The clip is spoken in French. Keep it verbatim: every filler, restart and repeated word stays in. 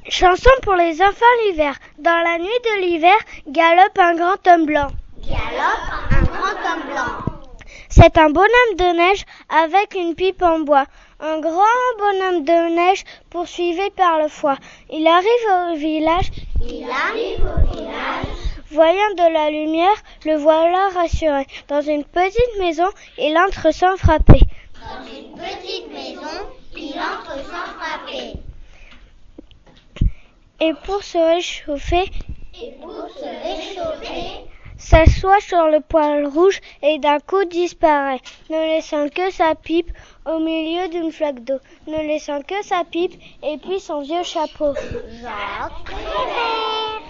Chanson pour les enfants l'hiver. Dans la nuit de l'hiver, galope un grand homme blanc. Galope un grand homme blanc. C'est un bonhomme de neige avec une pipe en bois. Un grand bonhomme de neige poursuivi par le froid. Il arrive au village. Il arrive au village. Voyant de la lumière, le voilà rassuré. Dans une petite maison, il entre sans frapper. Dans une petite maison, il entre sans frapper. Et pour se réchauffer, Et pour se réchauffer, s'assoit sur le poêle rouge et d'un coup disparaît, ne laissant que sa pipe au milieu d'une flaque d'eau, ne laissant que sa pipe et puis son vieux chapeau. Jacques Prévert.